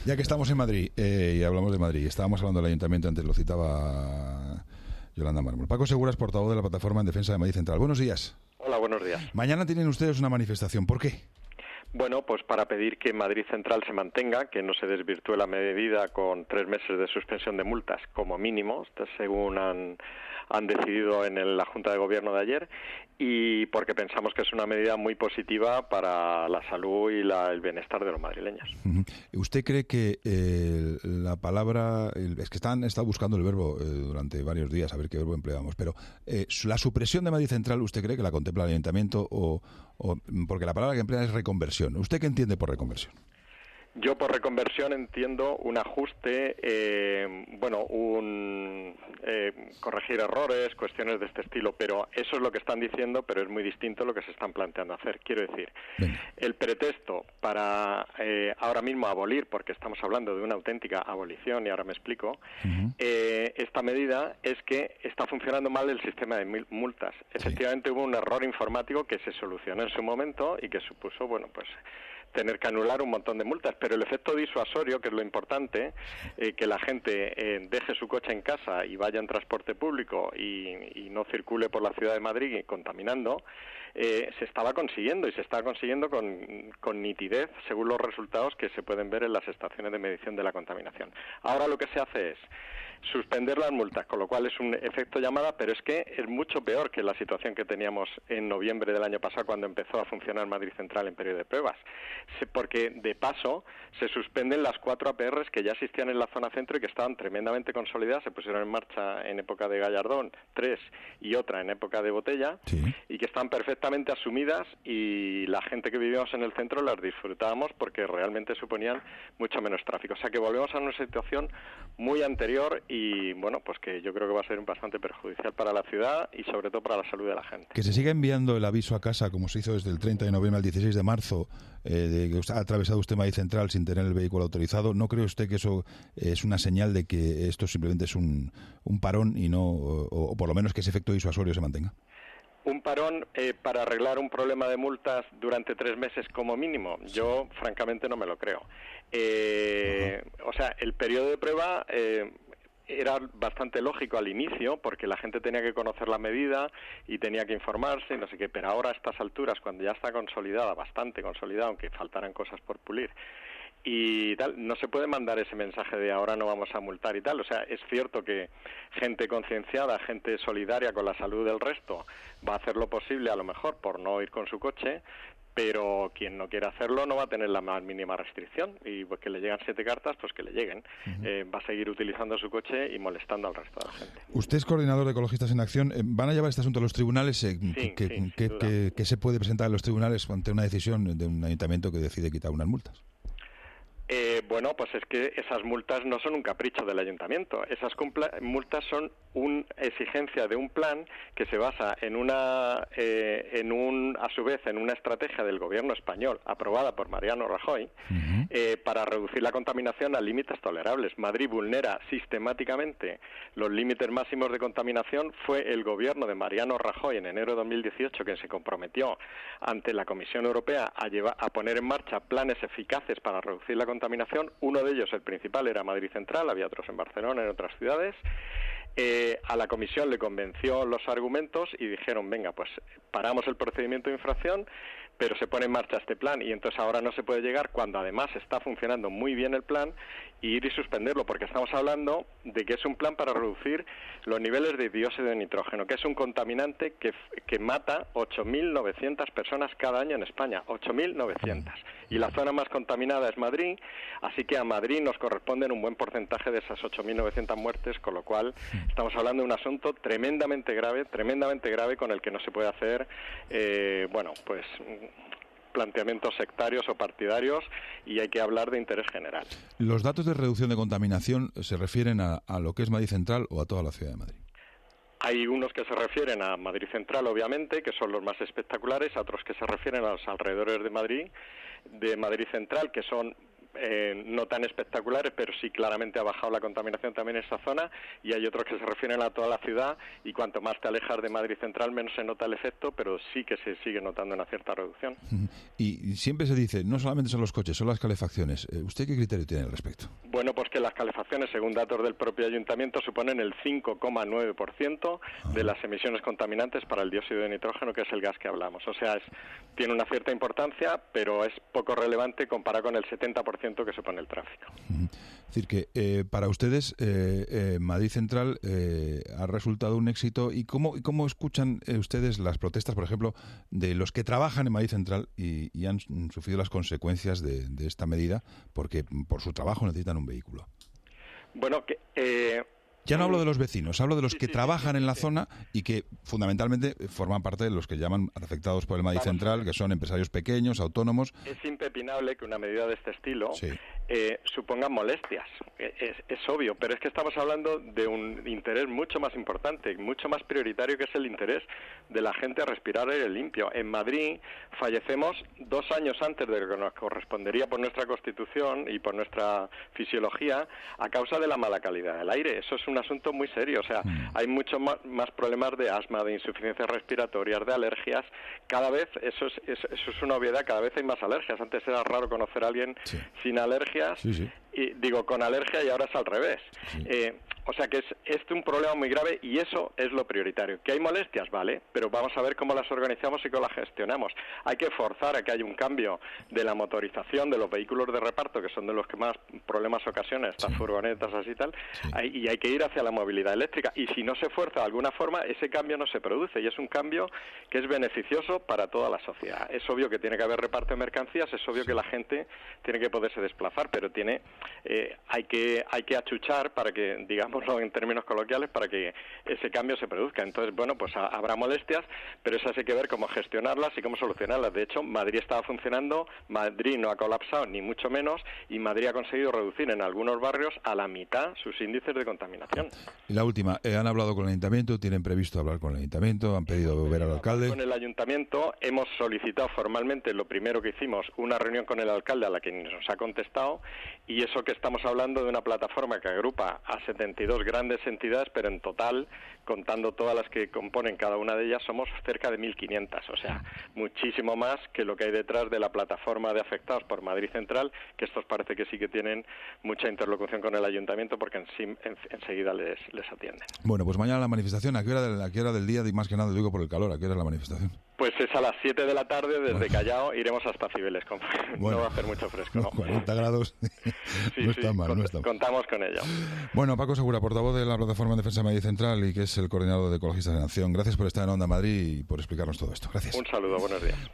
Ya que estamos en Madrid y hablamos de Madrid, estábamos hablando del Ayuntamiento, antes lo citaba Yolanda Mármol. Paco Seguras, portavoz de la Plataforma en Defensa de Madrid Central. Buenos días. Hola, buenos días. Mañana tienen ustedes una manifestación. ¿Por qué? Bueno, pues para pedir que Madrid Central se mantenga, que no se desvirtúe la medida con 3 meses de suspensión de multas como mínimo, según han decidido en la Junta de Gobierno de ayer, y porque pensamos que es una medida muy positiva para la salud y el bienestar de los madrileños. ¿Usted cree que la palabra... es que han estado buscando el verbo durante varios días, a ver qué verbo empleamos, pero la supresión de Madrid Central, ¿usted cree que la contempla el Ayuntamiento o porque la palabra que emplean es reconversión? ¿Usted qué entiende por reconversión? Yo por reconversión entiendo un ajuste, corregir errores, cuestiones de este estilo, pero eso es lo que están diciendo, pero es muy distinto a lo que se están planteando hacer. Quiero decir, el pretexto para ahora mismo abolir, porque estamos hablando de una auténtica abolición, y ahora me explico, esta medida es que está funcionando mal el sistema de multas. Efectivamente hubo un error informático que se solucionó en su momento y que supuso, tener que anular un montón de multas, pero el efecto disuasorio, que es lo importante, que la gente deje su coche en casa y vaya en transporte público y no circule por la ciudad de Madrid contaminando, se estaba consiguiendo y se está consiguiendo con nitidez según los resultados que se pueden ver en las estaciones de medición de la contaminación. Ahora lo que se hace es suspender las multas, con lo cual es un efecto llamada, pero es que es mucho peor que la situación que teníamos en noviembre del año pasado cuando empezó a funcionar Madrid Central en periodo de pruebas, porque de paso se suspenden las 4 APRs que ya existían en la zona centro y que estaban tremendamente consolidadas, se pusieron en marcha en época de Gallardón 3 y otra en época de Botella, y que están perfectamente asumidas y la gente que vivíamos en el centro las disfrutábamos porque realmente suponían mucho menos tráfico. O sea que volvemos a una situación muy anterior y que yo creo que va a ser bastante perjudicial para la ciudad y sobre todo para la salud de la gente. Que se siga enviando el aviso a casa como se hizo desde el 30 de noviembre al 16 de marzo de que ha atravesado usted Madrid Central sin tener el vehículo autorizado. ¿No cree usted que eso es una señal de que esto simplemente es un parón y no, o por lo menos que ese efecto disuasorio se mantenga? Un parón para arreglar un problema de multas durante 3 meses como mínimo, yo francamente no me lo creo. El periodo de prueba era bastante lógico al inicio porque la gente tenía que conocer la medida y tenía que informarse y no sé qué, pero ahora a estas alturas, cuando ya está consolidada, bastante consolidada, aunque faltaran cosas por pulir, y tal, no se puede mandar ese mensaje de ahora no vamos a multar y tal. O sea, es cierto que gente concienciada, gente solidaria con la salud del resto va a hacer lo posible a lo mejor por no ir con su coche, pero quien no quiera hacerlo no va a tener la más mínima restricción y pues que le llegan 7 cartas, pues que le lleguen. Va a seguir utilizando su coche y molestando al resto de la gente. Usted es coordinador de Ecologistas en Acción. ¿Van a llevar este asunto a los tribunales? ¿Qué se puede presentar en los tribunales ante una decisión de un ayuntamiento que decide quitar unas multas? Pues es que esas multas no son un capricho del ayuntamiento. Esas multas son una exigencia de un plan que se basa a su vez en una estrategia del gobierno español aprobada por Mariano Rajoy para reducir la contaminación a límites tolerables. Madrid vulnera sistemáticamente los límites máximos de contaminación. Fue el gobierno de Mariano Rajoy en enero de 2018 quien se comprometió ante la Comisión Europea a poner en marcha planes eficaces para reducir la contaminación. Uno de ellos, el principal, era Madrid Central, había otros en Barcelona, en otras ciudades. A la comisión le convenció los argumentos y dijeron, venga, pues paramos el procedimiento de infracción, pero se pone en marcha este plan y entonces ahora no se puede llegar cuando además está funcionando muy bien el plan y ir y suspenderlo, porque estamos hablando de que es un plan para reducir los niveles de dióxido de nitrógeno, que es un contaminante que mata 8.900 personas cada año en España, 8.900. Y la zona más contaminada es Madrid, así que a Madrid nos corresponden un buen porcentaje de esas 8.900 muertes, con lo cual estamos hablando de un asunto tremendamente grave con el que no se puede hacer, planteamientos sectarios o partidarios y hay que hablar de interés general. ¿Los datos de reducción de contaminación se refieren a lo que es Madrid Central o a toda la ciudad de Madrid? Hay unos que se refieren a Madrid Central, obviamente, que son los más espectaculares, otros que se refieren a los alrededores de Madrid Central, que son no tan espectaculares, pero sí claramente ha bajado la contaminación también en esa zona, y hay otros que se refieren a toda la ciudad, y cuanto más te alejas de Madrid Central, menos se nota el efecto, pero sí que se sigue notando una cierta reducción. Y siempre se dice, no solamente son los coches, son las calefacciones. ¿Usted qué criterio tiene al respecto? Bueno, pues que las calefacciones, según datos del propio ayuntamiento, suponen el 5,9% de las emisiones contaminantes para el dióxido de nitrógeno, que es el gas que hablamos. O sea, tiene una cierta importancia, pero es poco relevante comparado con el 70% que supone el tráfico. Es decir, que para ustedes Madrid Central ha resultado un éxito. ¿Y cómo escuchan ustedes las protestas, por ejemplo, de los que trabajan en Madrid Central y han sufrido las consecuencias de esta medida porque por su trabajo necesitan un vehículo? Bueno, ya no hablo de los vecinos, hablo de los que trabajan en la zona y que fundamentalmente forman parte de los que llaman afectados por el Madrid Central, que son empresarios pequeños, autónomos. Es impepinable que una medida de este estilo suponga molestias, es obvio, pero es que estamos hablando de un interés mucho más importante, mucho más prioritario, que es el interés de la gente a respirar aire limpio. En Madrid fallecemos 2 años antes de lo que nos correspondería por nuestra Constitución y por nuestra fisiología a causa de la mala calidad del aire. Eso es un asunto muy serio, o sea, hay muchos más problemas de asma, de insuficiencias respiratorias, de alergias. Cada vez, eso es una obviedad, cada vez hay más alergias. Antes era raro conocer a alguien sin alergias, y digo con alergia, y ahora es al revés. O sea que es un problema muy grave, y eso es lo prioritario. Que hay molestias, vale, pero vamos a ver cómo las organizamos y cómo las gestionamos. Hay que forzar a que haya un cambio de la motorización de los vehículos de reparto, que son de los que más problemas ocasionan, estas furgonetas así tal, y hay que ir hacia la movilidad eléctrica. Y si no se fuerza de alguna forma, ese cambio no se produce, y es un cambio que es beneficioso para toda la sociedad. Es obvio que tiene que haber reparto de mercancías, es obvio que la gente tiene que poderse desplazar, pero hay que achuchar para que, digámoslo en términos coloquiales, para que ese cambio se produzca. Entonces, bueno, pues habrá molestias, pero esas hay que ver cómo gestionarlas y cómo solucionarlas. De hecho, Madrid estaba funcionando, Madrid no ha colapsado, ni mucho menos, y Madrid ha conseguido reducir en algunos barrios a la mitad sus índices de contaminación. Y la última, ¿han hablado con el ayuntamiento? ¿Tienen previsto hablar con el ayuntamiento? ¿Han pedido ver al alcalde? Con el ayuntamiento hemos solicitado formalmente, lo primero que hicimos, una reunión con el alcalde, a la que nos ha contestado, y eso que estamos hablando de una plataforma que agrupa a 72 grandes entidades, pero en total, contando todas las que componen cada una de ellas, somos cerca de 1.500, o sea, muchísimo más que lo que hay detrás de la plataforma de afectados por Madrid Central, que estos parece que sí que tienen mucha interlocución con el ayuntamiento, porque enseguida les atienden. Bueno, pues mañana la manifestación, ¿a qué hora del día? Y más que nada, digo por el calor, ¿a qué hora es la manifestación? Pues es a las 7 de la tarde, desde Callao iremos hasta Cibeles. No va a hacer mucho fresco, ¿no? 40 grados, no está mal, no está mal. Contamos con ello. Bueno, Paco Segura, portavoz de la Plataforma de Defensa de Madrid Central y que es el coordinador de Ecologistas en Acción. Gracias por estar en Onda Madrid y por explicarnos todo esto. Gracias. Un saludo, buenos días.